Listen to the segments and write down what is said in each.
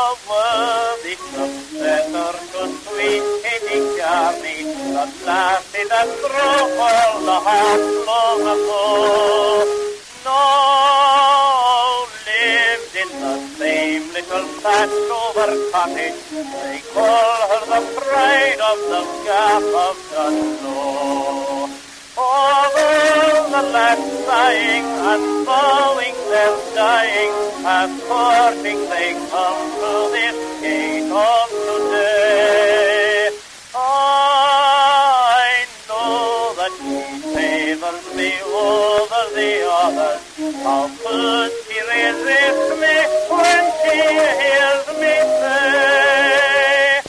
worthy successor to sweet Katie Carney, that lassie that broke all the hearts long ago. No, lived in the same little thatched over cottage. They call her the pride of the gap of Dunlow. Although the lads sighing and bowing their dying, as courting they come to this gate of today. I know that she favors me over the others. How could she resist me when she hears me say,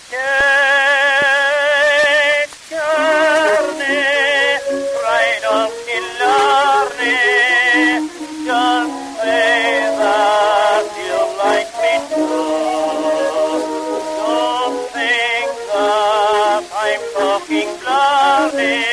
Kate Kearney, pride of Killarney, just say that you like me too. Don't think that I'm talking blarney.